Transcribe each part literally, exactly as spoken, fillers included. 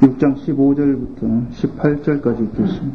육 장 십오 절부터 십팔 절까지 읽겠습니다.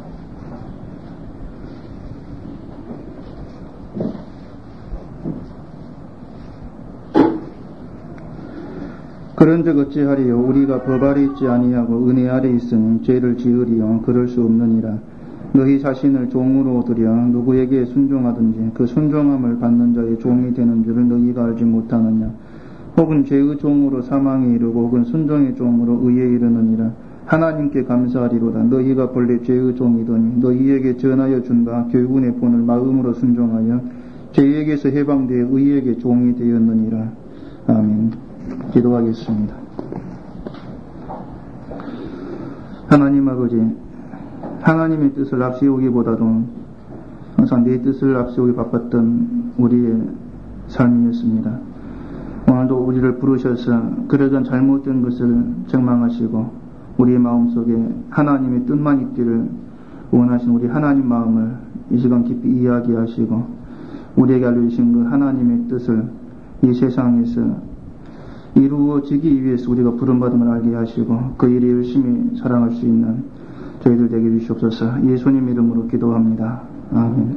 그런즉 어찌하리요? 우리가 법 아래 있지 아니하고 은혜 아래 있으니 죄를 지으리요? 그럴 수 없느니라. 너희 자신을 종으로 들여 누구에게 순종하든지 그 순종함을 받는 자의 종이 되는 줄을 너희가 알지 못하느냐? 혹은 죄의 종으로 사망에 이르고 혹은 순종의 종으로 의에 이르느니라. 하나님께 감사하리로다. 너희가 본래 죄의 종이더니 너희에게 전하여 준 바 교훈의 본을 마음으로 순종하여 죄에게서 해방되어 의에게 종이 되었느니라. 아멘. 기도하겠습니다. 하나님 아버지, 하나님의 뜻을 앞세우기보다도 항상 내 뜻을 앞세우기 바빴던 우리의 삶이었습니다. 오늘도 우리를 부르셔서 그러던 잘못된 것을 책망하시고 우리의 마음속에 하나님의 뜻만 있기를 원하신 우리 하나님 마음을 이 시간 깊이 이야기하시고 우리에게 알려주신 그 하나님의 뜻을 이 세상에서 이루어지기 위해서 우리가 부름받음을 알게 하시고 그 일을 열심히 사랑할 수 있는 저희들 되게 해주시옵소서. 예수님 이름으로 기도합니다. 아멘.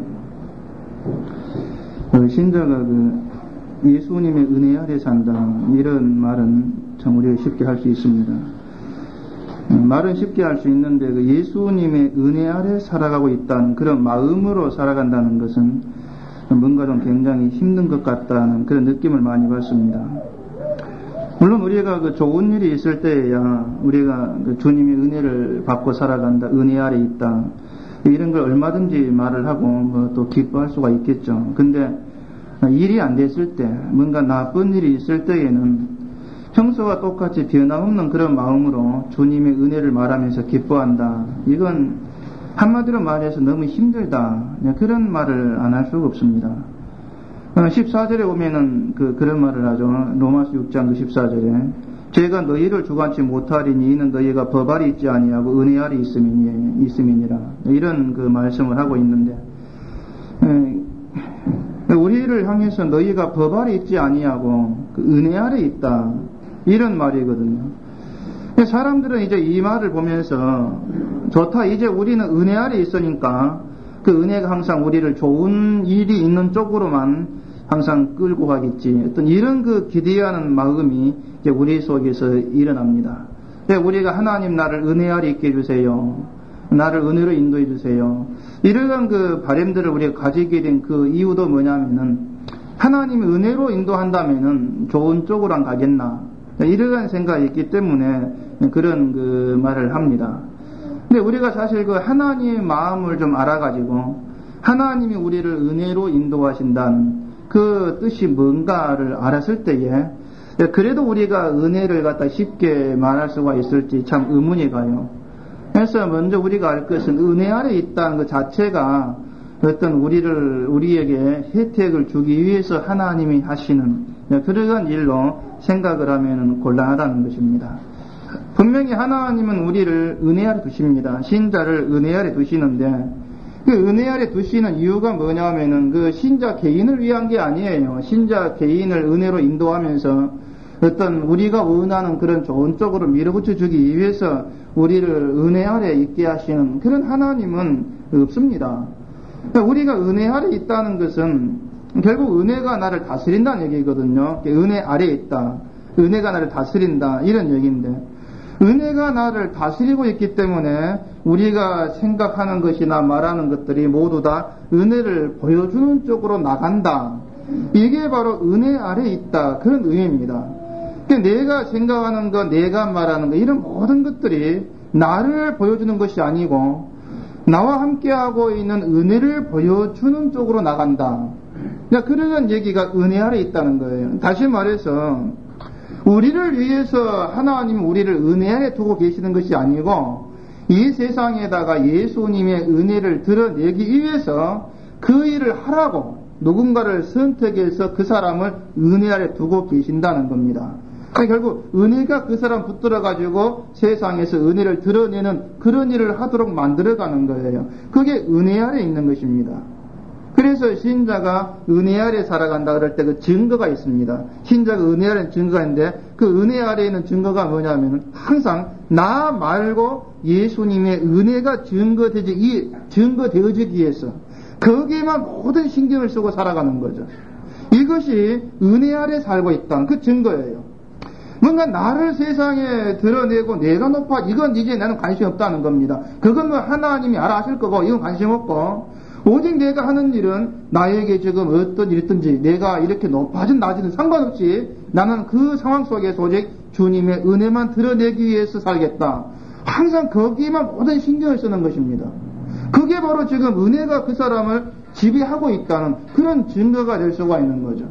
신자가 그 예수님의 은혜 아래 산다 이런 말은 참 우리가 쉽게 할 수 있습니다. 말은 쉽게 할 수 있는데 그 예수님의 은혜 아래 살아가고 있다는 그런 마음으로 살아간다는 것은 뭔가 좀 굉장히 힘든 것 같다는 그런 느낌을 많이 받습니다. 물론 우리가 그 좋은 일이 있을 때에야 우리가 그 주님의 은혜를 받고 살아간다, 은혜 아래 있다 이런 걸 얼마든지 말을 하고 뭐 또 기뻐할 수가 있겠죠. 근데 일이 안 됐을 때, 뭔가 나쁜 일이 있을 때에는 평소와 똑같이 변함없는 그런 마음으로 주님의 은혜를 말하면서 기뻐한다. 이건 한마디로 말해서 너무 힘들다. 그런 말을 안 할 수가 없습니다. 십사 절에 오면은 그, 그런 말을 하죠. 로마서 육 장 그 십사 절에. 제가 너희를 주관치 못하리니 이는 너희가 법 아래 있지 아니하고 은혜 아래 있음이니, 있음이니라. 이런 그 말씀을 하고 있는데, 우리를 향해서 너희가 법 아래 있지 아니하고 그 은혜 아래 있다. 이런 말이거든요. 사람들은 이제 이 말을 보면서 좋다. 이제 우리는 은혜 아래 있으니까 그 은혜가 항상 우리를 좋은 일이 있는 쪽으로만 항상 끌고 가겠지. 어떤 이런 그 기대하는 마음이 이제 우리 속에서 일어납니다. 우리가 하나님 나를 은혜 아래 있게 해주세요. 나를 은혜로 인도해 주세요. 이러한 그 바람들을 우리가 가지게 된 그 이유도 뭐냐면은 하나님이 은혜로 인도한다면은 좋은 쪽으로 안 가겠나. 이러한 생각이 있기 때문에 그런 그 말을 합니다. 근데 우리가 사실 그 하나님의 마음을 좀 알아가지고 하나님이 우리를 은혜로 인도하신다는 그 뜻이 뭔가를 알았을 때에 그래도 우리가 은혜를 갖다 쉽게 말할 수가 있을지 참 의문이 가요. 그래서 먼저 우리가 알 것은 은혜 아래 있다는 것 자체가 어떤 우리를, 우리에게 혜택을 주기 위해서 하나님이 하시는 그러한 일로 생각을 하면 곤란하다는 것입니다. 분명히 하나님은 우리를 은혜 아래 두십니다. 신자를 은혜 아래 두시는데 그 은혜 아래 두시는 이유가 뭐냐면은 그 신자 개인을 위한 게 아니에요. 신자 개인을 은혜로 인도하면서 어떤 우리가 원하는 그런 좋은 쪽으로 밀어붙여 주기 위해서 우리를 은혜 아래 있게 하시는 그런 하나님은 없습니다. 우리가 은혜 아래 있다는 것은 결국 은혜가 나를 다스린다는 얘기거든요. 은혜 아래에 있다. 은혜가 나를 다스린다. 이런 얘기인데 은혜가 나를 다스리고 있기 때문에 우리가 생각하는 것이나 말하는 것들이 모두 다 은혜를 보여주는 쪽으로 나간다. 이게 바로 은혜 아래에 있다. 그런 의미입니다. 내가 생각하는 것, 내가 말하는 것, 이런 모든 것들이 나를 보여주는 것이 아니고 나와 함께하고 있는 은혜를 보여주는 쪽으로 나간다. 그런 얘기가 은혜 아래에 있다는 거예요. 다시 말해서 우리를 위해서 하나님 우리를 은혜 아래 두고 계시는 것이 아니고 이 세상에다가 예수님의 은혜를 드러내기 위해서 그 일을 하라고 누군가를 선택해서 그 사람을 은혜 아래 두고 계신다는 겁니다. 결국 은혜가 그 사람 붙들어가지고 세상에서 은혜를 드러내는 그런 일을 하도록 만들어가는 거예요. 그게 은혜 아래 있는 것입니다. 그래서 신자가 은혜 아래 살아간다 그럴 때 그 증거가 있습니다. 신자가 은혜 아래는 증거가 있는데 그 은혜 아래에 있는 증거가 뭐냐면 항상 나 말고 예수님의 은혜가 증거되지, 이 증거되어지기 위해서 거기에만 모든 신경을 쓰고 살아가는 거죠. 이것이 은혜 아래 살고 있다는 그 증거예요. 뭔가 나를 세상에 드러내고 내가 높아, 이건 이제 나는 관심 없다는 겁니다. 그건 뭐 하나님이 알아 하실 거고 이건 관심 없고, 오직 내가 하는 일은 나에게 지금 어떤 일이든지 내가 이렇게 높아진 낮은 상관없이 나는 그 상황 속에서 오직 주님의 은혜만 드러내기 위해서 살겠다. 항상 거기에만 모든 신경을 쓰는 것입니다. 그게 바로 지금 은혜가 그 사람을 지배하고 있다는 그런 증거가 될 수가 있는 거죠.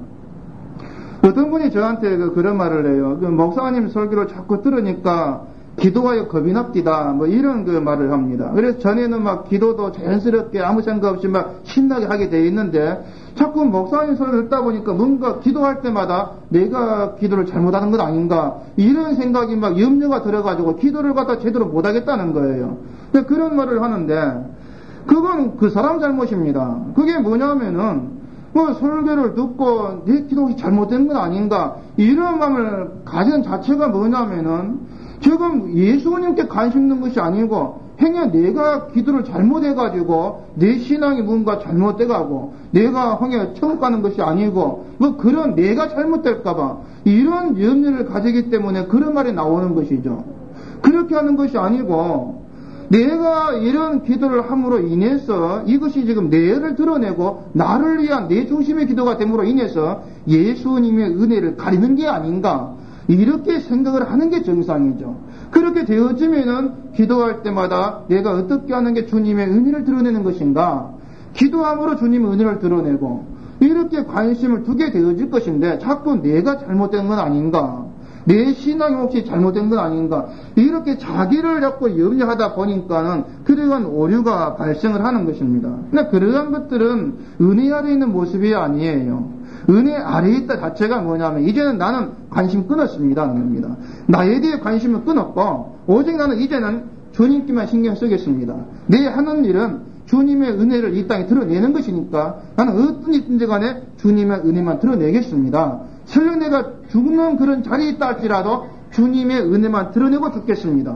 어떤 분이 저한테 그 그런 말을 해요. 그 목사님 설교를 자꾸 들으니까 기도하여 겁이 납디다. 뭐 이런 그 말을 합니다. 그래서 전에는 막 기도도 자연스럽게 아무 생각 없이 막 신나게 하게 돼 있는데 자꾸 목사님 설교를 듣다 보니까 뭔가 기도할 때마다 내가 기도를 잘못하는 것 아닌가 이런 생각이 막 염려가 들어가지고 기도를 갖다 제대로 못하겠다는 거예요. 그런 말을 하는데 그건 그 사람 잘못입니다. 그게 뭐냐면은 뭐 설교를 듣고 내 기도가 잘못된 건 아닌가 이런 마음을 가진 자체가 뭐냐면은 지금 예수님께 관심 있는 것이 아니고 행여 내가 기도를 잘못해가지고 내 신앙이 뭔가 잘못돼가고 내가 행여 천국 가는 것이 아니고 뭐 그런 내가 잘못될까봐 이런 염려를 가지기 때문에 그런 말이 나오는 것이죠. 그렇게 하는 것이 아니고 내가 이런 기도를 함으로 인해서 이것이 지금 내를 드러내고 나를 위한 내 중심의 기도가 됨으로 인해서 예수님의 은혜를 가리는 게 아닌가 이렇게 생각을 하는 게 정상이죠. 그렇게 되어지면은 기도할 때마다 내가 어떻게 하는 게 주님의 은혜를 드러내는 것인가 기도함으로 주님의 은혜를 드러내고 이렇게 관심을 두게 되어질 것인데 자꾸 내가 잘못된 건 아닌가 내 신앙이 혹시 잘못된 건 아닌가 이렇게 자기를 자꾸 염려하다 보니까는 그러한 오류가 발생을 하는 것입니다. 근데 그러한 것들은 은혜 아래 있는 모습이 아니에요. 은혜 아래에 있다 자체가 뭐냐면 이제는 나는 관심 끊었습니다 하는 겁니다. 나에 대해 관심을 끊었고 오직 나는 이제는 주님께만 신경 쓰겠습니다. 내 하는 일은 주님의 은혜를 이 땅에 드러내는 것이니까 나는 어떤 일든지 간에 주님의 은혜만 드러내겠습니다. 설령 내가 죽는 그런 자리에 있다 할지라도 주님의 은혜만 드러내고 죽겠습니다.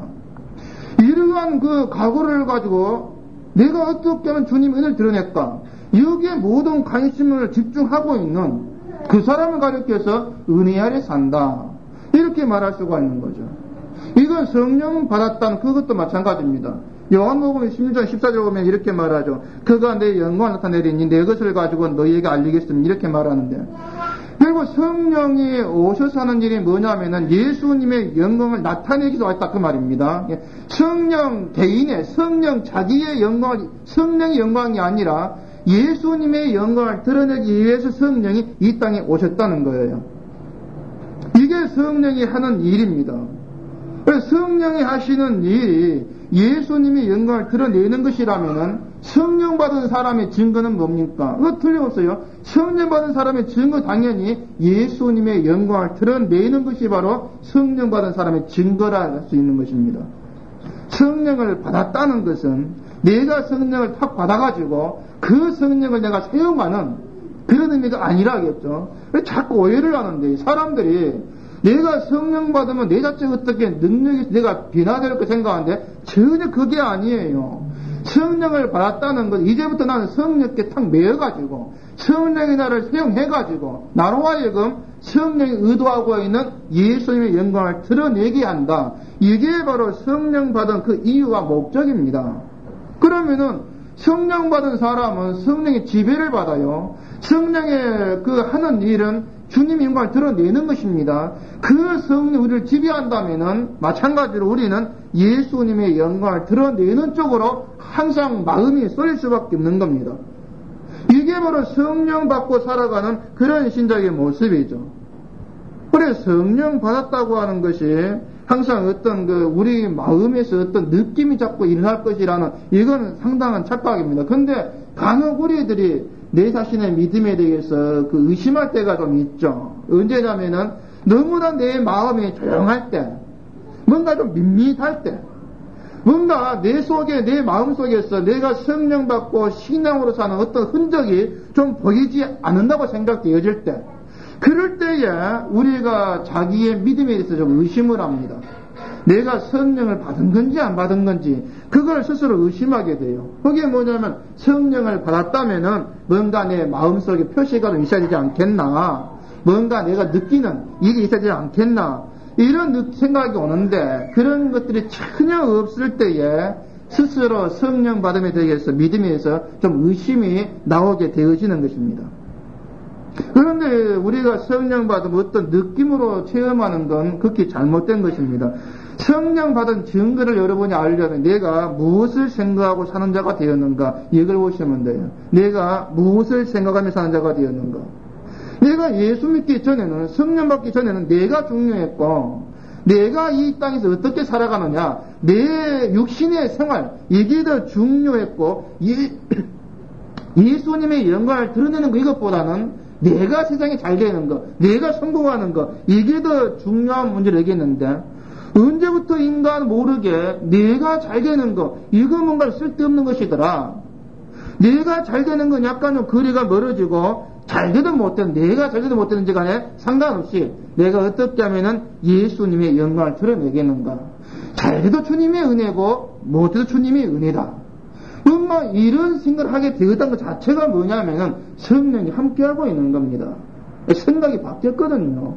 이러한 그 각오를 가지고 내가 어떻게 하면 주님의 은혜를 드러낼까 여기에 모든 관심을 집중하고 있는 그 사람을 가리켜서 은혜 아래 산다 이렇게 말할 수가 있는 거죠. 이건 성령 받았다는 그것도 마찬가지입니다. 요한복음 십육 장 십사 절 보면 이렇게 말하죠. 그가 내 영광을 나타내리니 내 것을 가지고 너희에게 알리겠습니다 이렇게 말하는데 결국 성령이 오셔서 하는 일이 뭐냐면은 예수님의 영광을 나타내기도 했다 그 말입니다. 성령 개인의 성령 자기의 영광 성령의 영광이 아니라 예수님의 영광을 드러내기 위해서 성령이 이 땅에 오셨다는 거예요. 이게 성령이 하는 일입니다. 그래서 성령이 하시는 일이 예수님의 영광을 드러내는 것이라면은 성령 받은 사람의 증거는 뭡니까? 그거 틀림없어요. 성령 받은 사람의 증거 당연히 예수님의 영광을 드러내는 것이 바로 성령 받은 사람의 증거라 할 수 있는 것입니다. 성령을 받았다는 것은 내가 성령을 탁 받아가지고 그 성령을 내가 사용하는 그런 의미가 아니라겠죠. 자꾸 오해를 하는데 사람들이 내가 성령 받으면 내 자체가 어떻게 능력이 내가 변화될 거 생각하는데 전혀 그게 아니에요. 성령을 받았다는 것 이제부터 나는 성령께 탁 매어가지고 성령이 나를 사용해가지고 나로 하여금 성령이 의도하고 있는 예수님의 영광을 드러내게 한다. 이게 바로 성령 받은 그 이유와 목적입니다. 그러면은 성령 받은 사람은 성령의 지배를 받아요. 성령의 그 하는 일은 주님의 영광을 드러내는 것입니다. 그 성령 우리를 지배한다면은 마찬가지로 우리는 예수님의 영광을 드러내는 쪽으로 항상 마음이 쏠릴 수밖에 없는 겁니다. 이게 바로 성령 받고 살아가는 그런 신자의 모습이죠. 그래 성령 받았다고 하는 것이 항상 어떤 그 우리 마음에서 어떤 느낌이 자꾸 일어날 것이라는 이건 상당한 착각입니다. 근데 간혹 우리들이 내 자신의 믿음에 대해서 그 의심할 때가 좀 있죠. 언제냐면은 너무나 내 마음이 조용할 때, 뭔가 좀 밋밋할 때, 뭔가 내 속에, 내 마음 속에서 내가 성령 받고 신앙으로 사는 어떤 흔적이 좀 보이지 않는다고 생각되어질 때, 그럴 때에 우리가 자기의 믿음에 대해서 좀 의심을 합니다. 내가 성령을 받은 건지 안 받은 건지 그걸 스스로 의심하게 돼요. 그게 뭐냐면 성령을 받았다면은 뭔가 내 마음속에 표시가 좀 있어야 되지 않겠나, 뭔가 내가 느끼는 일이 있어야 되지 않겠나, 이런 생각이 오는데 그런 것들이 전혀 없을 때에 스스로 성령 받음에 대해서 믿음에서 좀 의심이 나오게 되어지는 것입니다. 그런데 우리가 성령 받음 어떤 느낌으로 체험하는 건 극히 잘못된 것입니다. 성령 받은 증거를 여러분이 알려면 내가 무엇을 생각하고 사는 자가 되었는가, 이걸 보시면 돼요. 내가 무엇을 생각하며 사는 자가 되었는가. 내가 예수 믿기 전에는, 성령 받기 전에는 내가 중요했고, 내가 이 땅에서 어떻게 살아가느냐, 내 육신의 생활, 이게 더 중요했고, 예, 예수님의 영광을 드러내는 것, 이것보다는 내가 세상에 잘 되는 것, 내가 성공하는 것, 이게 더 중요한 문제를 얘기했는데, 언제부터 인간 모르게 내가 잘 되는 것, 이거 뭔가 쓸데없는 것이더라. 내가 잘 되는 건 약간 좀 거리가 멀어지고, 잘 되든 못 되든, 내가 잘 되든 못 되든지 간에 상관없이 내가 어떻게 하면은 예수님의 영광을 드러내겠는가. 잘 돼도 주님의 은혜고, 못 돼도 주님의 은혜다. 엄마 이런 생각을 하게 되었다는 것 자체가 뭐냐면은 성령이 함께하고 있는 겁니다. 생각이 바뀌었거든요.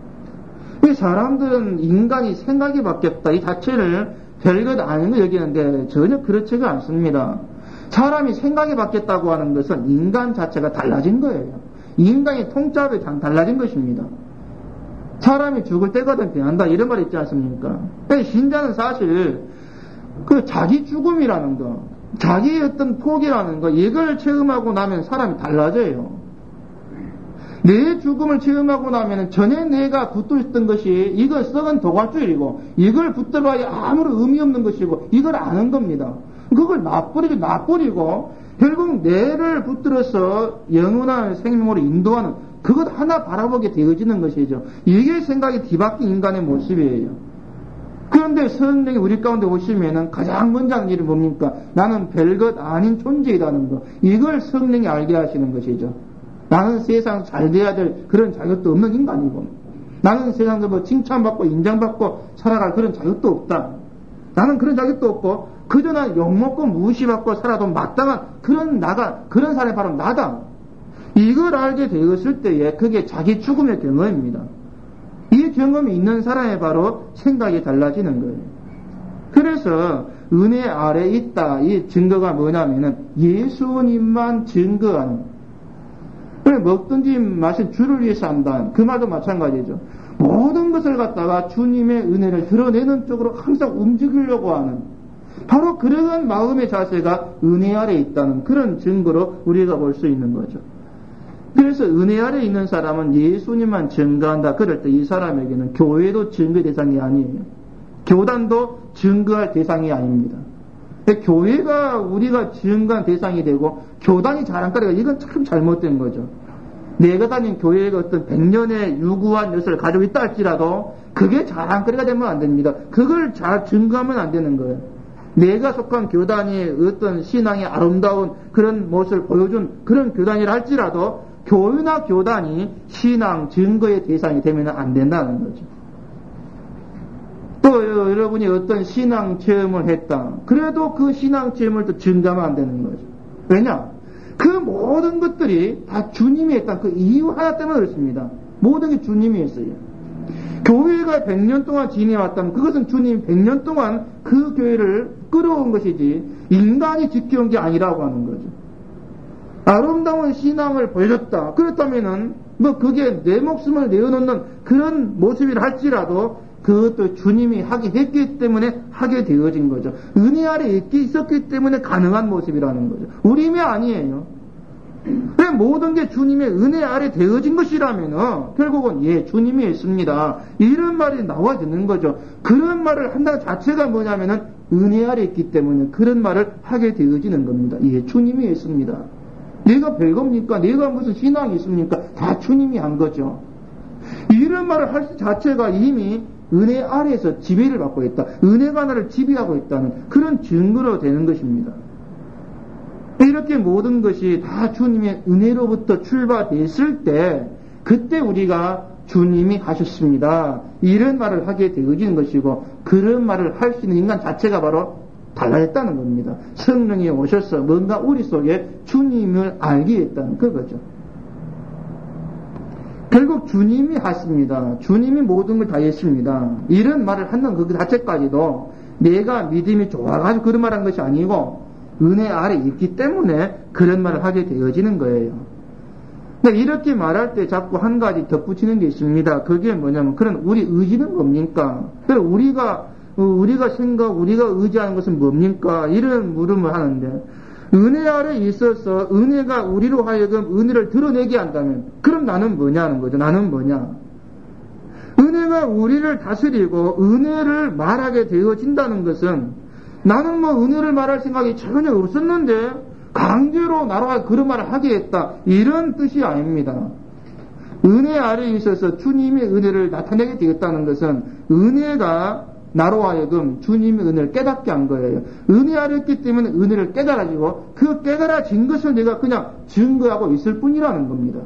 사람들은 인간이 생각이 바뀌었다, 이 자체를 별것 아닌 거 여기는데 전혀 그렇지가 않습니다. 사람이 생각이 바뀌었다고 하는 것은 인간 자체가 달라진 거예요. 인간의 통짜로 달라진 것입니다. 사람이 죽을 때거든 변한다, 이런 말 있지 않습니까? 신자는 사실 그 자기 죽음이라는 거, 자기의 어떤 포기라는 거, 이걸 체험하고 나면 사람이 달라져요. 내 죽음을 체험하고 나면 전에 내가 붙들고 있던 것이 이거 썩은 도갈줄이고, 이걸 붙들어야 아무런 의미 없는 것이고, 이걸 아는 겁니다. 그걸 놔버리고 놔버리고 결국 내를 붙들어서 영원한 생명으로 인도하는 그것 하나 바라보게 되어지는 것이죠. 이게 생각이 뒤바뀐 인간의 모습이에요. 그런데 성령이 우리 가운데 오시면은 가장 먼저 하는 일이 뭡니까? 나는 별것 아닌 존재이라는 거, 이걸 성령이 알게 하시는 것이죠. 나는 세상 잘 돼야 될 그런 자격도 없는 인간이고, 나는 세상에서 뭐 칭찬받고 인정받고 살아갈 그런 자격도 없다. 나는 그런 자격도 없고 그저 난 욕먹고 무시받고 살아도 마땅한 그런 나가, 그런 사람이 바로 나다. 이걸 알게 되었을 때에 그게 자기 죽음의 경험입니다. 이 경험이 있는 사람이 바로 생각이 달라지는 거예요. 그래서 은혜 아래 있다, 이 증거가 뭐냐면은 예수님만 증거하는, 먹든지 마신 주를 위해서 한다, 그 말도 마찬가지죠. 모든 것을 갖다가 주님의 은혜를 드러내는 쪽으로 항상 움직이려고 하는, 바로 그러한 마음의 자세가 은혜 아래 있다는 그런 증거로 우리가 볼 수 있는 거죠. 그래서 은혜 아래 있는 사람은 예수님만 증거한다. 그럴 때 이 사람에게는 교회도 증거 대상이 아니에요. 교단도 증거할 대상이 아닙니다. 교회가 우리가 증거한 대상이 되고 교단이 자랑거리가, 이건 참 잘못된 거죠. 내가 다닌 교회가 어떤 백년의 유구한 엿을 가지고 있다 할지라도 그게 자랑거리가 되면 안 됩니다. 그걸 잘 증거하면 안 되는 거예요. 내가 속한 교단이 어떤 신앙의 아름다운 그런 모습을 보여준 그런 교단이라 할지라도 교회나 교단이 신앙 증거의 대상이 되면 안 된다는 거죠. 또 여러분이 어떤 신앙 체험을 했다, 그래도 그 신앙 체험을 또 증가하면 안 되는 거죠. 왜냐? 그 모든 것들이 다 주님이 했다, 그 이유 하나 때문에 그렇습니다. 모든 게 주님이 했어요. 교회가 백 년 동안 지내왔다면 그것은 주님이 백 년 동안 그 교회를 끌어온 것이지 인간이 지켜온 게 아니라고 하는 거죠. 아름다운 신앙을 보여줬다, 그렇다면은 뭐 그게 내 목숨을 내어놓는 그런 모습이라 할지라도 그것도 주님이 하게 했기 때문에 하게 되어진 거죠. 은혜 아래 있기 있었기 때문에 가능한 모습이라는 거죠. 우리 힘이 아니에요. 왜 모든 게 주님의 은혜 아래 되어진 것이라면 결국은 예, 주님이 했습니다, 이런 말이 나와야 되는 거죠. 그런 말을 한다는 자체가 뭐냐면은 은혜 아래 있기 때문에 그런 말을 하게 되어지는 겁니다. 예, 주님이 했습니다. 내가 별겁니까? 내가 무슨 신앙이 있습니까? 다 주님이 한 거죠. 이런 말을 할 자체가 이미 은혜 아래에서 지배를 받고 있다. 은혜가 나를 지배하고 있다는 그런 증거로 되는 것입니다. 이렇게 모든 것이 다 주님의 은혜로부터 출발됐을 때 그때 우리가 주님이 하셨습니다. 이런 말을 하게 되어지는 것이고 그런 말을 할 수 있는 인간 자체가 바로 달라졌다는 겁니다. 성령이 오셔서 뭔가 우리 속에 주님을 알게 했다는 그거죠. 결국 주님이 하십니다. 주님이 모든 걸 다 했습니다. 이런 말을 하는 그 자체까지도 내가 믿음이 좋아가지고 그런 말한 것이 아니고 은혜 아래 있기 때문에 그런 말을 하게 되어지는 거예요. 근데 이렇게 말할 때 자꾸 한 가지 덧붙이는 게 있습니다. 그게 뭐냐면 그런 우리 의지는 뭡니까? 그럼 우리가 우리가 생각, 우리가 의지하는 것은 뭡니까? 이런 물음을 하는데 은혜 아래 있어서 은혜가 우리로 하여금 은혜를 드러내게 한다면 그럼 나는 뭐냐는 거죠. 나는 뭐냐? 은혜가 우리를 다스리고 은혜를 말하게 되어진다는 것은 나는 뭐 은혜를 말할 생각이 전혀 없었는데 강제로 나로 그런 말을 하게 했다. 이런 뜻이 아닙니다. 은혜 아래에 있어서 주님의 은혜를 나타내게 되었다는 것은 은혜가 나로 하여금 주님의 은혜를 깨닫게 한 거예요. 은혜 아래에 있기 때문에 은혜를 깨달아지고 그 깨달아진 것을 내가 그냥 증거하고 있을 뿐이라는 겁니다.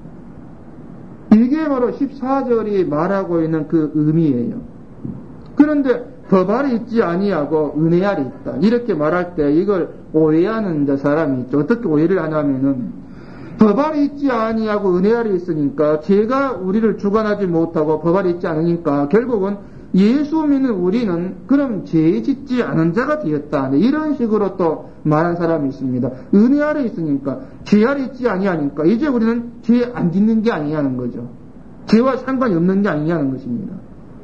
이게 바로 십사 절이 말하고 있는 그 의미예요. 그런데 법 아래 있지 아니하고 은혜 아래 있다. 이렇게 말할 때 이걸 오해하는 사람이 있죠. 어떻게 오해를 하냐면은 법 아래 있지 아니하고 은혜 아래 있으니까 죄가 우리를 주관하지 못하고 법 아래 있지 않으니까 결국은 예수 믿는 우리는 그럼 죄 짓지 않은 자가 되었다. 이런 식으로 또 말한 사람이 있습니다. 은혜 아래 있으니까 죄 아래 있지 아니하니까 이제 우리는 죄 안 짓는 게 아니냐는 거죠. 죄와 상관이 없는 게 아니냐는 것입니다.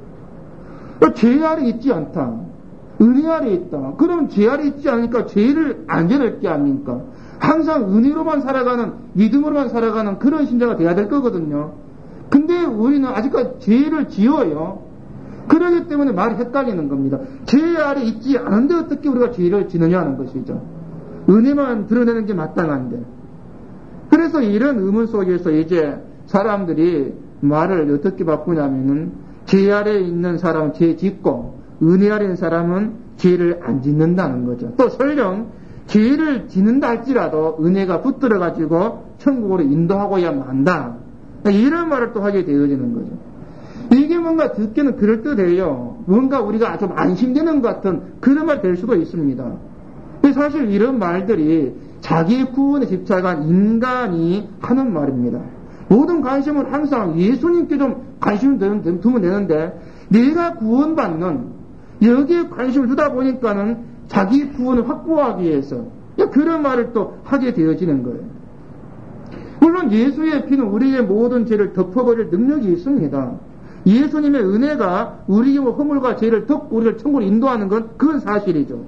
죄 아래 있지 않다. 은혜 아래 있다. 그럼 죄 아래 있지 않으니까 죄를 안 지을 게 아닙니까? 항상 은혜로만 살아가는, 믿음으로만 살아가는 그런 신자가 돼야 될 거거든요. 근데 우리는 아직까지 죄를 지어요. 그러기 때문에 말이 헷갈리는 겁니다. 죄 아래 있지 않은데 어떻게 우리가 죄를 지느냐 하는 것이죠. 은혜만 드러내는 게 마땅한데. 그래서 이런 의문 속에서 이제 사람들이 말을 어떻게 바꾸냐면은 죄 아래에 있는 사람은 죄 짓고 은혜 아래에 있는 사람은 죄를 안 짓는다는 거죠. 또 설령 죄를 짓는다 할지라도 은혜가 붙들어가지고 천국으로 인도하고야만 한다. 이런 말을 또 하게 되어지는 거죠. 이게 뭔가 듣기는 그럴듯해요. 뭔가 우리가 좀 안심되는 것 같은 그런 말 될 수도 있습니다. 사실 이런 말들이 자기 구원에 집착한 인간이 하는 말입니다. 모든 관심은 항상 예수님께 좀 관심을 두면 되는데 내가 구원받는 여기에 관심을 두다 보니까는 자기 구원을 확보하기 위해서 그런 말을 또 하게 되어지는 거예요. 물론 예수의 피는 우리의 모든 죄를 덮어버릴 능력이 있습니다. 예수님의 은혜가 우리의 허물과 죄를 덮고 우리를 천국으로 인도하는 건 그건 사실이죠.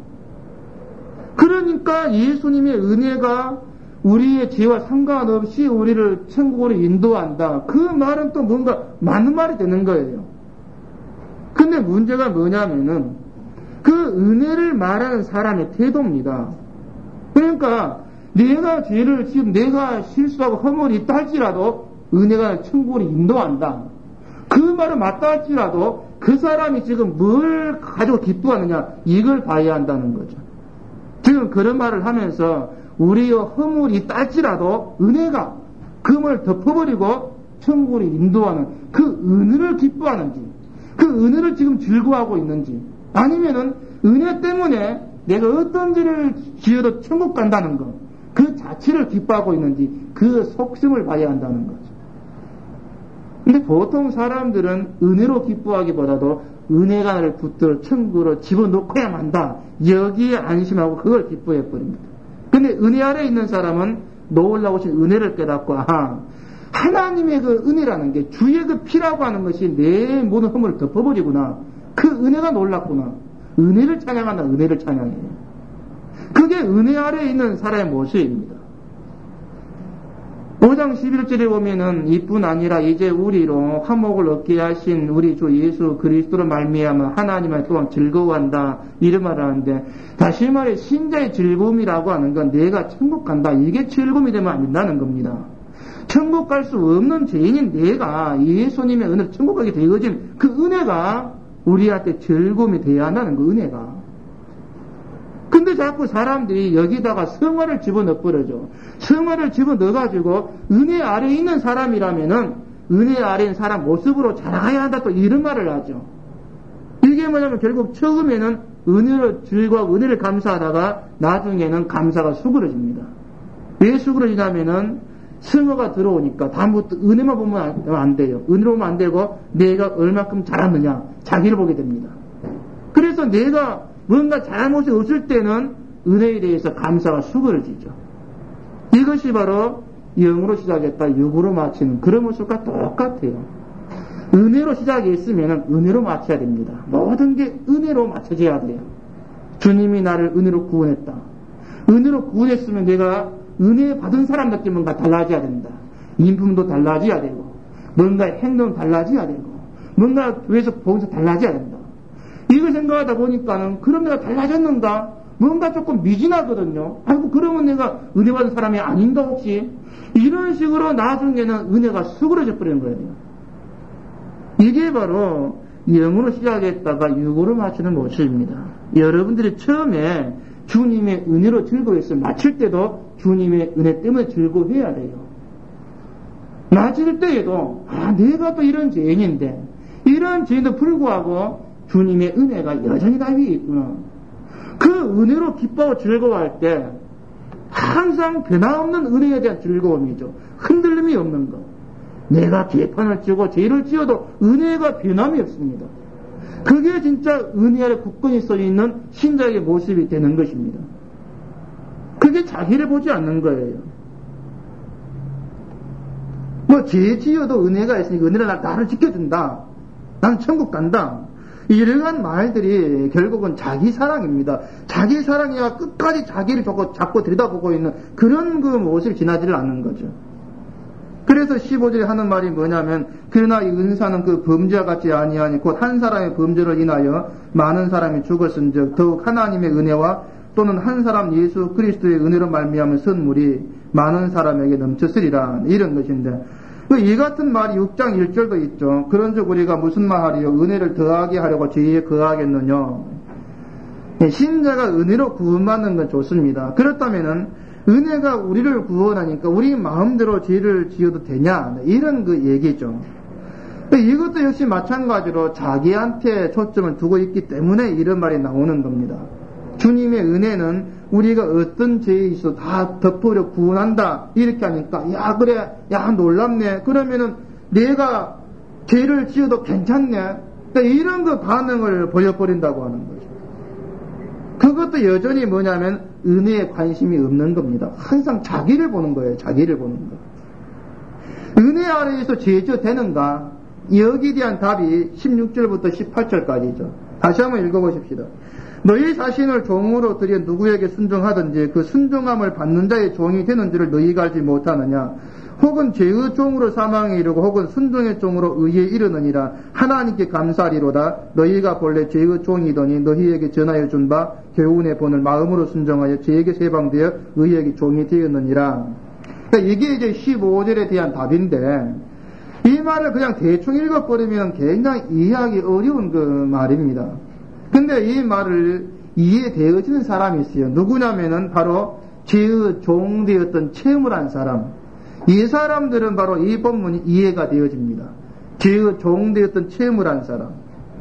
그러니까 예수님의 은혜가 우리의 죄와 상관없이 우리를 천국으로 인도한다. 그 말은 또 뭔가 맞는 말이 되는 거예요. 근데 문제가 뭐냐면은 그 은혜를 말하는 사람의 태도입니다. 그러니까 내가 죄를 지금 내가 실수하고 허물이 있다 할지라도 은혜가 천국으로 인도한다. 그 말은 맞다 할지라도 그 사람이 지금 뭘 가지고 기뻐하느냐 이걸 봐야 한다는 거죠. 지금 그런 말을 하면서 우리의 허물이 있다 할지라도 은혜가 금을 덮어버리고 천국으로 인도하는 그 은혜를 기뻐하는지 그 은혜를 지금 즐거워하고 있는지 아니면은 은혜 때문에 내가 어떤 죄를 지어도 천국 간다는 것 그 자체를 기뻐하고 있는지 그 속성을 봐야 한다는 거죠. 근데 보통 사람들은 은혜로 기뻐하기보다도 은혜가 나를 붙들어 천국으로 집어넣고야 만다. 여기에 안심하고 그걸 기뻐해버립니다. 근데 은혜 아래에 있는 사람은 놀라우신 은혜를 깨닫고 아하 하나님의 그 은혜라는 게 주의 그 피라고 하는 것이 내 모든 허물을 덮어버리구나. 그 은혜가 놀랍구나. 은혜를 찬양한다. 은혜를 찬양해요. 그게 은혜 아래에 있는 사람의 모습입니다. 오 장 십일 절에 보면은 이뿐 아니라 이제 우리로 화목을 얻게 하신 우리 주 예수 그리스도로 말미암아 하나님을 또한 즐거워한다 이런 말을 하는데 다시 말해 신자의 즐거움이라고 하는 건 내가 천국 간다 이게 즐거움이 되면 안 된다는 겁니다. 천국 갈 수 없는 죄인인 내가 예수님의 은혜로 천국 가게 되어진 그 은혜가 우리한테 즐거움이 돼야 한다는 거, 은혜가. 근데 자꾸 사람들이 여기다가 성화를 집어넣어 버려죠. 성화를 집어넣어가지고 은혜 아래에 있는 사람이라면은 은혜 아래에 있는 사람 모습으로 자라가야 한다, 또 이런 말을 하죠. 이게 뭐냐면 결국 처음에는 은혜를 즐거워하고 은혜를 감사하다가 나중에는 감사가 수그러집니다. 왜 수그러지냐면은 성화가 들어오니까 다음부터 은혜만 보면 안 돼요. 은혜로 보면 안 되고 내가 얼마큼 잘하느냐, 자기를 보게 됩니다. 그래서 내가 뭔가 잘못이 없을 때는 은혜에 대해서 감사가 수그러지죠. 이것이 바로 영으로 시작했다 육으로 마치는 그런 모습과 똑같아요. 은혜로 시작했으면 은혜로 마쳐야 됩니다. 모든 게 은혜로 맞춰져야 돼요. 주님이 나를 은혜로 구원했다. 은혜로 구원했으면 내가 은혜 받은 사람답게 뭔가 달라져야 된다. 인품도 달라져야 되고 뭔가 행동 달라져야 되고 뭔가 교회에서 보면서 달라져야 된다. 이걸 생각하다 보니까는 그럼 내가 달라졌는가? 뭔가 조금 미진하거든요. 아이고 그러면 내가 은혜 받은 사람이 아닌가 혹시? 이런 식으로 나중에는 은혜가 수그러져 버리는 거예요. 이게 바로 영으로 시작했다가 육으로 마치는 모습입니다. 여러분들이 처음에 주님의 은혜로 즐거워했어요. 마칠 때도 주님의 은혜 때문에 즐거워해야 돼요. 마칠 때에도 아 내가 또 이런 죄인인데 이런 죄인도 불구하고 주님의 은혜가 여전히 나 위에 있구나. 그 은혜로 기뻐하고 즐거워할 때 항상 변함없는 은혜에 대한 즐거움이죠. 흔들림이 없는 것. 내가 개판을 지고 죄를 지어도 은혜가 변함이 없습니다. 그게 진짜 은혜 아래 굳건히 서 있는 신자의 모습이 되는 것입니다. 그게 자기를 보지 않는 거예요. 뭐 죄 지어도 은혜가 있으니까 은혜가 나를 지켜준다. 나는 천국 간다. 이러한 말들이 결국은 자기 사랑입니다. 자기 사랑이야 끝까지 자기를 자꾸, 자꾸 들여다보고 있는 그런 그 모습이 지나지를 않는 거죠. 그래서 십오 절에 하는 말이 뭐냐면 그러나 이 은사는 그 범죄와 같지 아니하니 곧 한 사람의 범죄를 인하여 많은 사람이 죽었은즉 더욱 하나님의 은혜와 또는 한 사람 예수 그리스도의 은혜로 말미암은 선물이 많은 사람에게 넘쳤으리라 이런 것인데 이 같은 말이 육 장 일 절도 있죠. 그런즉 우리가 무슨 말하리요? 은혜를 더하게 하려고 죄에 거하겠느냐? 신자가 은혜로 구원받는 건 좋습니다. 그렇다면은 은혜가 우리를 구원하니까 우리 마음대로 죄를 지어도 되냐? 이런 그 얘기죠. 이것도 역시 마찬가지로 자기한테 초점을 두고 있기 때문에 이런 말이 나오는 겁니다. 주님의 은혜는 우리가 어떤 죄에 있어 다 덮어려 구원한다 이렇게 하니까 야 그래 야 놀랍네 그러면은 내가 죄를 지어도 괜찮네 이런 그 반응을 보여버린다고 하는 거죠. 그것도 여전히 뭐냐면 은혜에 관심이 없는 겁니다. 항상 자기를 보는 거예요. 자기를 보는 거. 은혜 아래에서 죄 지어 되는가? 여기에 대한 답이 십육 절부터 십팔 절까지죠. 다시 한번 읽어보십시다. 너희 자신을 종으로 들여 누구에게 순종하든지 그 순종함을 받는 자의 종이 되는 줄을 너희가 알지 못하느냐? 혹은 죄의 종으로 사망에 이르고 혹은 순종의 종으로 의에 이르느니라. 하나님께 감사하리로다. 너희가 본래 죄의 종이더니 너희에게 전하여 준 바 교훈의 본을 마음으로 순종하여 죄에게 세방되어 의에게 종이 되었느니라. 그러니까 이게 이제 십오 절에 대한 답인데 이 말을 그냥 대충 읽어버리면 굉장히 이해하기 어려운 그 말입니다. 근데 이 말을 이해되어지는 사람이 있어요. 누구냐면은 바로 죄의 종 되었던 체험을 한 사람. 이 사람들은 바로 이 본문이 이해가 되어집니다. 죄의 종 되었던 체험을 한 사람.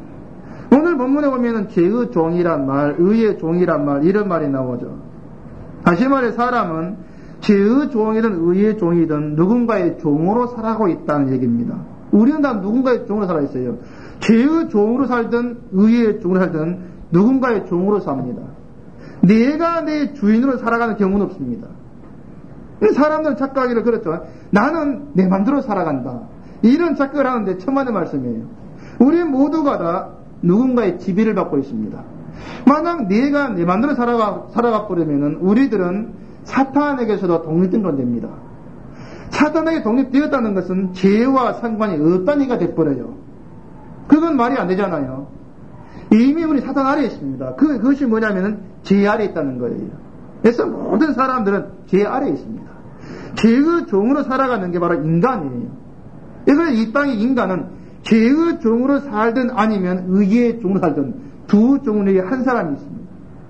오늘 본문에 보면은 죄의 종이란 말, 의의 종이란 말, 이런 말이 나오죠. 다시 말해 사람은 죄의 종이든 의의 종이든 누군가의 종으로 살아가고 있다는 얘기입니다. 우리는 다 누군가의 종으로 살아있어요. 죄의 종으로 살든 의의 종으로 살든 누군가의 종으로 삽니다. 내가 내 주인으로 살아가는 경우는 없습니다. 사람들은 착각하기를 그렇죠. 나는 내 맘대로 살아간다. 이런 착각을 하는데 천만의 말씀이에요. 우리 모두가 다 누군가의 지배를 받고 있습니다. 만약 내가 내 맘대로 살아가, 살아가 버리면은 우리들은 사탄에게서도 독립된 건 됩니다. 사탄에게 독립되었다는 것은 죄와 상관이 없다는 얘기가 돼버려요. 그건 말이 안 되잖아요. 이미 우리 사탄 아래에 있습니다. 그, 그것이 뭐냐면은 죄 아래에 있다는 거예요. 그래서 모든 사람들은 죄 아래에 있습니다. 죄의 종으로 살아가는 게 바로 인간이에요. 그래서 이 땅의 인간은 죄의 종으로 살든 아니면 의의 종으로 살든 두 종류의 한 사람이 있습니다.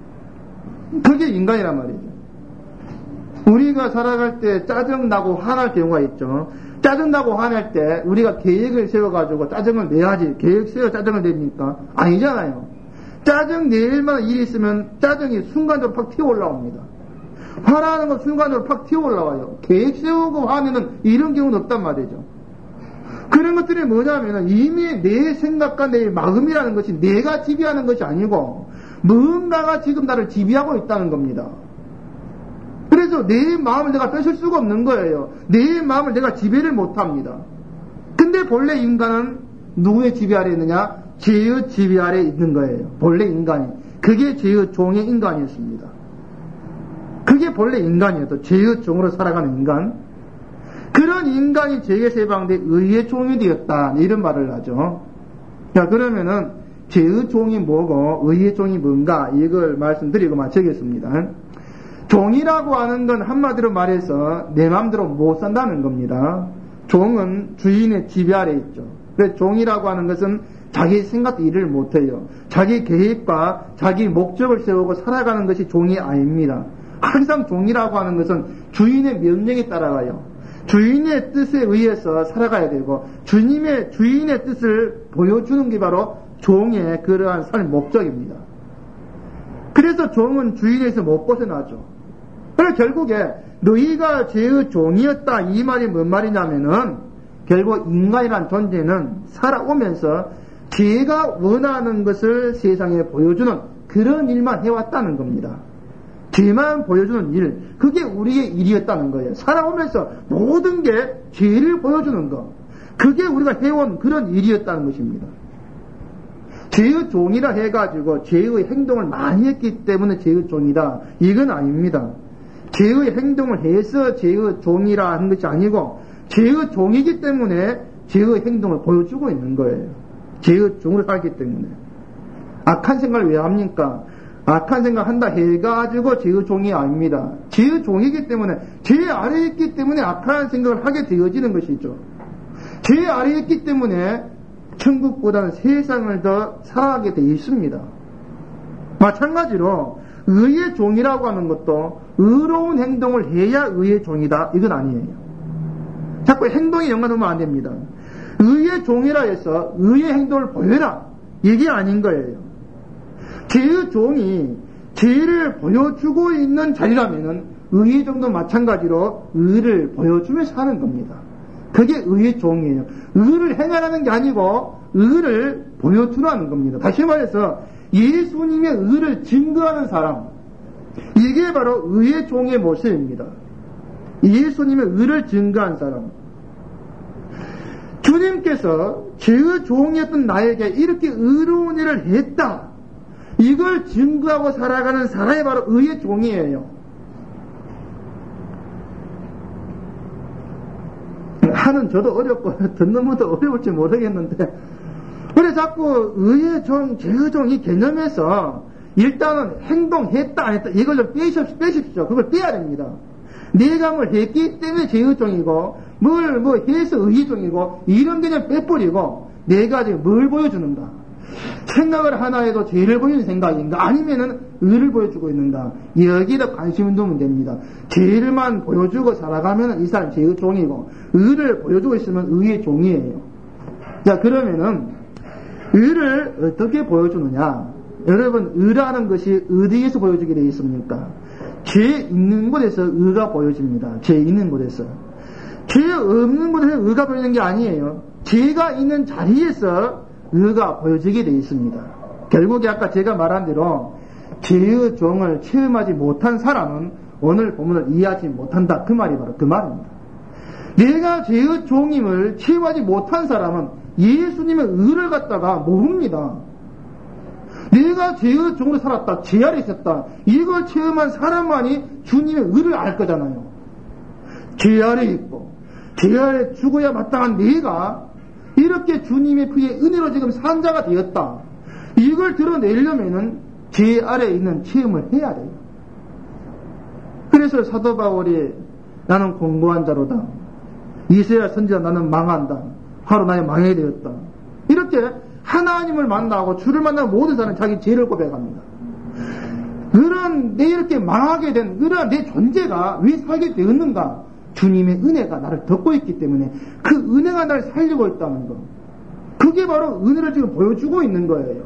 그게 인간이란 말이죠. 우리가 살아갈 때 짜증나고 화날 경우가 있죠. 짜증나고 화날 때 우리가 계획을 세워가지고 짜증을 내야지. 계획 세워 짜증을 냅니까? 아니잖아요. 짜증 낼 만한 일이 있으면 짜증이 순간적으로 팍 튀어 올라옵니다. 화나는 건 순간적으로 팍 튀어 올라와요. 계획 세우고 하면은 이런 경우는 없단 말이죠. 그런 것들이 뭐냐면은 이미 내 생각과 내 마음이라는 것이 내가 지배하는 것이 아니고 뭔가가 지금 나를 지배하고 있다는 겁니다. 그래서 내 마음을 내가 뺏을 수가 없는 거예요. 내 마음을 내가 지배를 못합니다. 근데 본래 인간은 누구의 지배 아래 있느냐? 죄의 지배 아래 있는 거예요. 본래 인간이. 그게 죄의 종의 인간이었습니다. 그게 본래 인간이었죠. 죄의 종으로 살아가는 인간. 그런 인간이 죄에서 해방돼 의의 종이 되었다. 이런 말을 하죠. 자, 그러면은 죄의 종이 뭐고 의의 종이 뭔가 이걸 말씀드리고 마치겠습니다. 종이라고 하는 건 한마디로 말해서 내 마음대로 못 산다는 겁니다. 종은 주인의 지배 아래 있죠. 그래서 종이라고 하는 것은 자기 생각도 일을 못해요. 자기 계획과 자기 목적을 세우고 살아가는 것이 종이 아닙니다. 항상 종이라고 하는 것은 주인의 명령에 따라가요. 주인의 뜻에 의해서 살아가야 되고 주님의 주인의 뜻을 보여주는 게 바로 종의 그러한 삶의 목적입니다. 그래서 종은 주인에서 못 벗어나죠. 그래서 결국에 너희가 죄의 종이었다 이 말이 뭔 말이냐면은 결국 인간이란 존재는 살아오면서 죄가 원하는 것을 세상에 보여주는 그런 일만 해왔다는 겁니다. 죄만 보여주는 일, 그게 우리의 일이었다는 거예요. 살아오면서 모든 게 죄를 보여주는 것, 그게 우리가 해온 그런 일이었다는 것입니다. 죄의 종이라 해가지고 죄의 행동을 많이 했기 때문에 죄의 종이다, 이건 아닙니다. 죄의 행동을 해서 죄의 종이라 하는 것이 아니고 죄의 종이기 때문에 죄의 행동을 보여주고 있는 거예요. 죄의 종으로 살기 때문에. 악한 생각을 왜 합니까? 악한 생각 한다 해가지고 죄의 종이 아닙니다. 죄의 종이기 때문에 죄 아래에 있기 때문에 악한 생각을 하게 되어지는 것이죠. 죄 아래에 있기 때문에 천국보다는 세상을 더 사랑하게 되어 있습니다. 마찬가지로 의의 종이라고 하는 것도 의로운 행동을 해야 의의 종이다, 이건 아니에요. 자꾸 행동에 연관하면 안 됩니다. 의의 종이라 해서 의의 행동을 보여라, 이게 아닌 거예요. 죄의 종이 죄를 보여주고 있는 자리라면은 의의 종도 마찬가지로 의를 보여주면서 하는 겁니다. 그게 의의 종이에요. 의를 행하라는 게 아니고 의를 보여주라는 겁니다. 다시 말해서 예수님의 의를 증거하는 사람, 이게 바로 의의 종의 모습입니다. 예수님의 의를 증거한 사람. 주님께서 죄의 종이었던 나에게 이렇게 의로운 일을 했다, 이걸 증거하고 살아가는 사람이 바로 의의 종이에요. 하는 저도 어렵고 듣는 분도 어려울지 모르겠는데, 그래 자꾸 의의 종, 죄의 종 이 개념에서 일단은 행동했다 안 했다 이걸 좀 빼십시오. 빼십시오. 그걸 빼야 됩니다. 내가 뭘 했기 때문에 죄의 종이고 뭘 뭐 해서 의의 종이고 이런 개념 빼버리고 내가 지금 뭘 보여주는가, 생각을 하나 해도 죄를 보이는 생각인가 아니면은 의를 보여주고 있는가, 여기다 관심을 두면 됩니다. 죄를만 보여주고 살아가면 이 사람 죄의 종이고 의를 보여주고 있으면 의의 종이에요. 자, 그러면은 의를 어떻게 보여주느냐? 여러분, 의라는 것이 어디에서 보여주게 되어 있습니까? 죄 있는 곳에서 의가 보여집니다. 죄 있는 곳에서. 죄 없는 곳에서 의가 보이는 게 아니에요. 죄가 있는 자리에서 의가 보여지게 되어 있습니다. 결국에 아까 제가 말한 대로 죄의 종을 체험하지 못한 사람은 오늘 본문을 이해하지 못한다, 그 말이 바로 그 말입니다. 내가 죄의 종임을 체험하지 못한 사람은 예수님의 의를 갖다가 모릅니다. 내가 죄의 종으로 살았다, 죄 아래 있었다, 이걸 체험한 사람만이 주님의 의를 알 거잖아요. 죄 아래 있고 죄 아래 죽어야 마땅한 내가 이렇게 주님의 그의 은혜로 지금 산 자가 되었다, 이걸 드러내려면은 죄 아래에 있는 체험을 해야 돼요. 그래서 사도 바울이 나는 공고한 자로다, 이스라엘 선지자 나는 망한다, 바로 나의 망해야 되었다, 이렇게 하나님을 만나고 주를 만나는 모든 사람은 자기 죄를 고백합니다. 그런 내 이렇게 망하게 된 그런 내 존재가 왜 살게 되었는가? 주님의 은혜가 나를 덮고 있기 때문에 그 은혜가 나를 살리고 있다는 거. 그게 바로 은혜를 지금 보여주고 있는 거예요.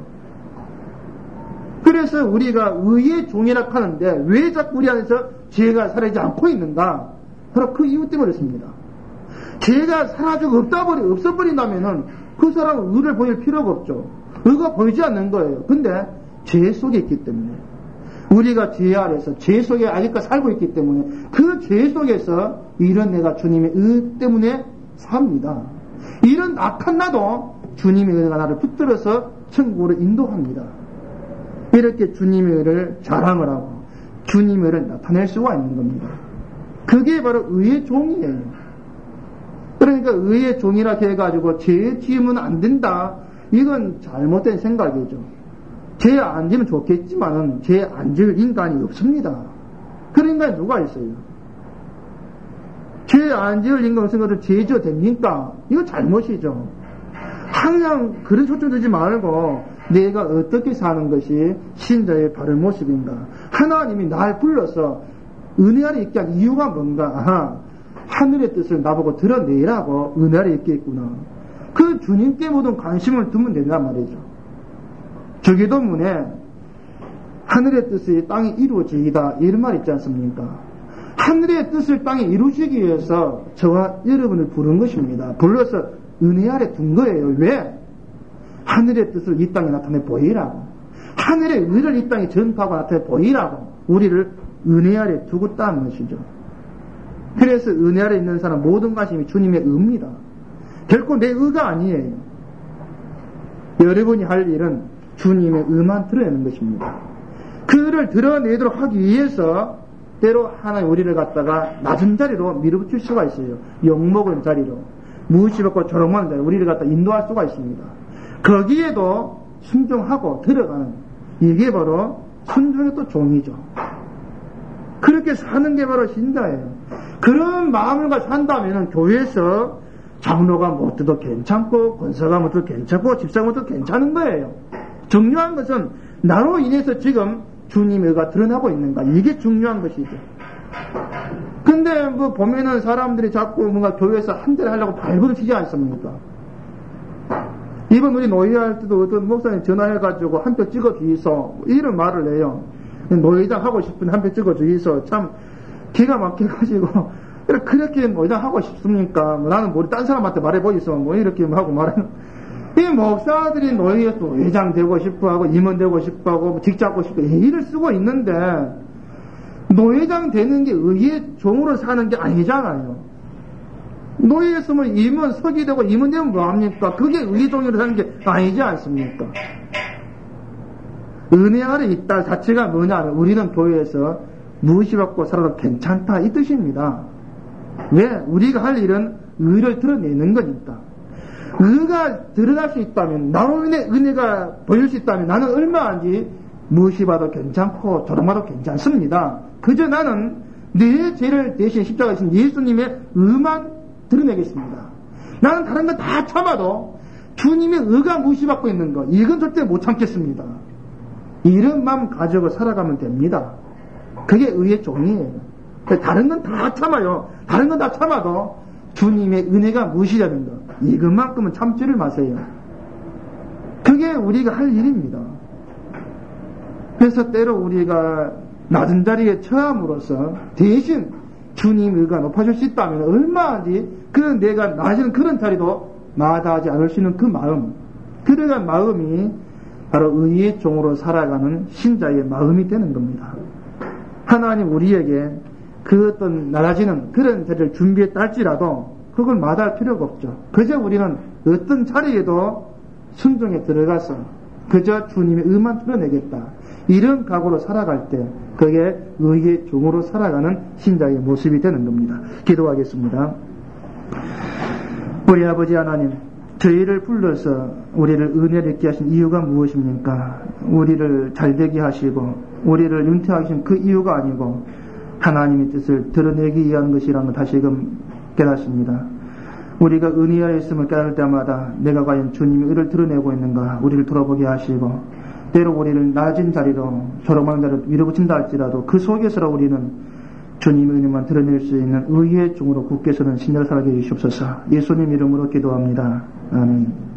그래서 우리가 의의 종이라 하는데 왜 자꾸 우리 안에서 죄가 사라지지 않고 있는가? 바로 그 이유 때문에 그렇습니다. 죄가 사라지고 없다버리, 없어버린다면은 그 사람은 의를 보일 필요가 없죠. 의가 보이지 않는 거예요. 근데 죄 속에 있기 때문에. 우리가 죄 아래서 죄 속에 아직까지 살고 있기 때문에 그 죄 속에서 이런 내가 주님의 의 때문에 삽니다. 이런 악한 나도 주님의 은혜가 나를 붙들어서 천국으로 인도합니다. 이렇게 주님의 의를 자랑을 하고 주님의 의를 나타낼 수가 있는 겁니다. 그게 바로 의의 종이에요. 그러니까 의의 종이라 해가지고 죄 지으면 안 된다. 이건 잘못된 생각이죠. 죄 안 지면 좋겠지만은 죄 안 지을 인간이 없습니다. 그런 인간이 누가 있어요? 죄 안 지을 인간 없는 것을 죄 지어 됩니까? 이거 잘못이죠. 항상 그런 초점 두지 말고 내가 어떻게 사는 것이 신자의 바른 모습인가? 하나님이 날 불러서 은혜 아래 있게 한 이유가 뭔가? 아하, 하늘의 뜻을 나보고 드러내라고 은혜 아래 있게 했구나. 그 주님께 모든 관심을 두면 된단 말이죠. 주기도문에 하늘의 뜻이 땅에 이루어지이다 이런 말 있지 않습니까? 하늘의 뜻을 땅에 이루시기 위해서 저와 여러분을 부른 것입니다. 불러서 은혜 아래 둔 거예요. 왜? 하늘의 뜻을 이 땅에 나타내 보이라고. 하늘의 의를 이 땅에 전파하고 나타내 보이라고. 우리를 은혜 아래 두고 있다는 것이죠. 그래서 은혜 아래 있는 사람 모든 관심이 주님의 의입니다. 결코 내 의가 아니에요. 여러분이 할 일은 주님의 의만 드러내는 것입니다. 그를 드러내도록 하기 위해서 때로 하나님 우리를 갖다가 낮은 자리로 밀어붙일 수가 있어요. 욕먹은 자리로. 무시받고 조롱하는 자리로 우리를 갖다 인도할 수가 있습니다. 거기에도 순종하고 들어가는 이게 바로 순종의 또 종이죠. 그렇게 사는 게 바로 신자예요. 그런 마음을 가지고 산다면 교회에서 장로가 못해도 괜찮고 권사가 못해도 괜찮고 집사가 못해도 괜찮은 거예요. 중요한 것은 나로 인해서 지금 주님의 의가 드러나고 있는가 이게 중요한 것이죠. 근데 뭐 보면은 사람들이 자꾸 뭔가 교회에서 한 대를 하려고 발버둥 치지 않습니까? 이번 우리 노예할 때도 어떤 목사님 전화해가지고 한 표 찍어주이소 이런 말을 해요. 노예장 하고 싶은 한 표 찍어주이소 참 기가 막혀가지고 그렇게 노예장 하고 싶습니까? 뭐 나는 뭐 딴 사람한테 말해보이소 뭐 이렇게 하고 말하는 이 목사들이 노예에서 회장 되고 싶어하고 임원 되고 싶어하고 직 잡고 싶고 일을 쓰고 있는데 노예장 되는 게 의의 종으로 사는 게 아니잖아요. 노예에 있으면 임원 서기 되고 임원 되면 뭐합니까? 그게 의의 종으로 사는 게 아니지 않습니까? 은혜 아래 있다 자체가 뭐냐? 우리는 교회에서 무시받고 살아도 괜찮다 이 뜻입니다. 왜? 우리가 할 일은 의를 드러내는 거니까. 의가 드러날 수 있다면, 나로 인해 은혜가 보일 수 있다면 나는 얼마든지 무시받아도 괜찮고 조롱받아도 괜찮습니다. 그저 나는 내 죄를 대신 십자가에 있는 예수님의 의만 드러내겠습니다. 나는 다른 건 다 참아도 주님의 의가 무시받고 있는 것, 이건 절대 못 참겠습니다. 이런 마음 가지고 살아가면 됩니다. 그게 의의 종이에요. 다른 건 다 참아요. 다른 건 다 참아도 주님의 은혜가 무시되는 것, 이것만큼은 참지를 마세요. 그게 우리가 할 일입니다. 그래서 때로 우리가 낮은 자리에 처함으로써 대신 주님 의가 높아질 수 있다면 얼마든지 그 내가 낮은 그런 자리도 마다하지 않을 수 있는 그 마음, 그러한 마음이 바로 의의 종으로 살아가는 신자의 마음이 되는 겁니다. 하나님 우리에게 그 어떤 낮아지는 그런 자리를 준비했다 할지라도 그걸 마다할 필요가 없죠. 그저 우리는 어떤 자리에도 순종에 들어가서 그저 주님의 의만 드러내겠다, 이런 각오로 살아갈 때 그게 의의 종으로 살아가는 신자의 모습이 되는 겁니다. 기도하겠습니다. 우리 아버지 하나님, 저희를 불러서 우리를 은혜를 있게 하신 이유가 무엇입니까? 우리를 잘되게 하시고 우리를 융태하신 그 이유가 아니고 하나님의 뜻을 드러내기 위한 것이라는 걸 다시금 깨닫습니다. 우리가 은혜 아래 있음을 깨달을 때마다 내가 과연 주님의 의를 드러내고 있는가 우리를 돌아보게 하시고, 때로 우리를 낮은 자리로 조롱하는 자리로 밀어붙인다 할지라도 그 속에서 우리는 주님의 은혜만 드러낼 수 있는 의의 종으로 굳게 서는 신자를 살게 해주시옵소서. 예수님 이름으로 기도합니다. 아멘.